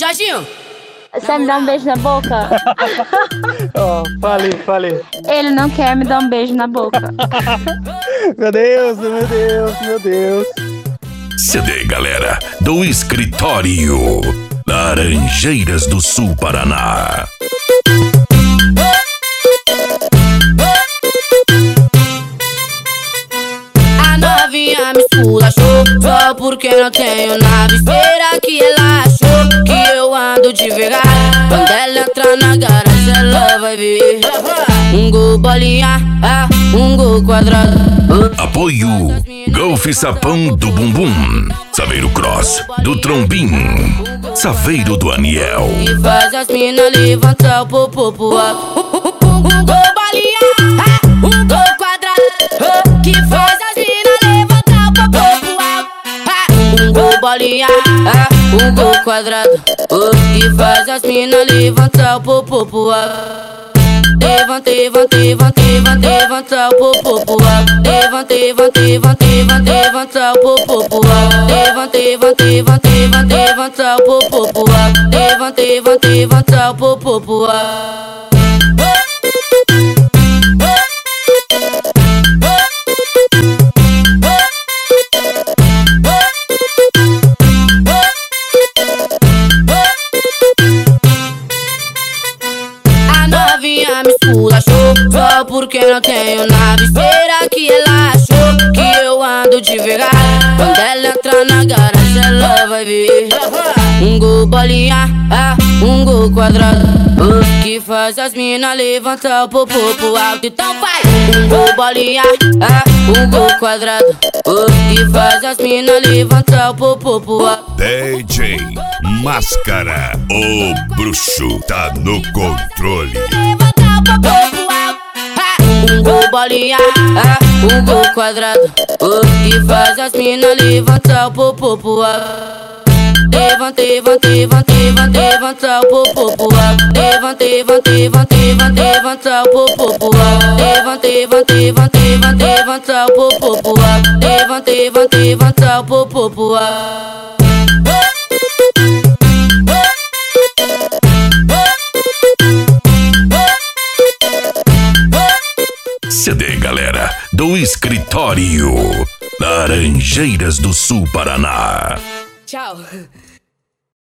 Jorginho! Você me dá um beijo na boca? Ó, falei. Ele não quer me dar um beijo na boca. Meu Deus, meu Deus, meu Deus. CD, galera, do Escritório Laranjeiras do Sul, Paraná. A novinha me esculachou só porque não tenho nave. Será que ela achou que eu ando devagar? Quando ela entrar na garagem ela vai ver um gol bolinha, um gol quadrado. Apoio Golfe Sapão do Bumbum, Saveiro Cross do Trombim, Saveiro do Aniel. E faz as mina levantar o popô pro alto. Um gol bolinha, um gol quadrado. Que faz as mina levantar o popô pro alto. Um gol bolinha, um gol quadrado. Que faz as mina levantar o popô pro alto. Levanta o popô pro alto. Levanta o popô pro alto. Levanta o popô pro alto. Levanta o popô pro alto. Me esculachou só porque não tenho nave. Será que ela achou que eu ando devagar? Quando ela entrar na garagem ela vai ver um gol bolinha, um gol quadrado. Que faz as mina levantar o popô pro alto. Então faz um gol bolinha, um gol quadrado. Que faz as mina levantar o popô pro alto. DJ Máscara, o bruxo tá no controle. Um gol bolinha, um gol quadrado. Que faz as mina levantar o popô pro alto. Levanta o popô pro alto. Levanta o popô pro alto. Levanta o popô pro alto. Levanta o popô pro alto. CD, galera, do Escritório Laranjeiras do Sul, Paraná. Tchau.